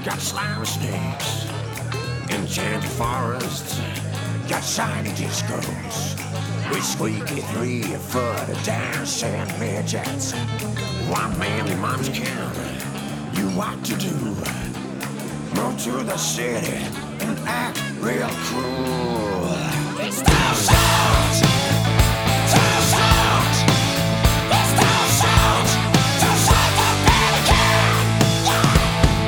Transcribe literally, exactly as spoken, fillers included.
got slimy snakes, enchanted forests, got shiny discos, with squeaky three-foot dancing midgets. One man in mom's camp, you what to do? Move to the city and act real cool. It's the sounds.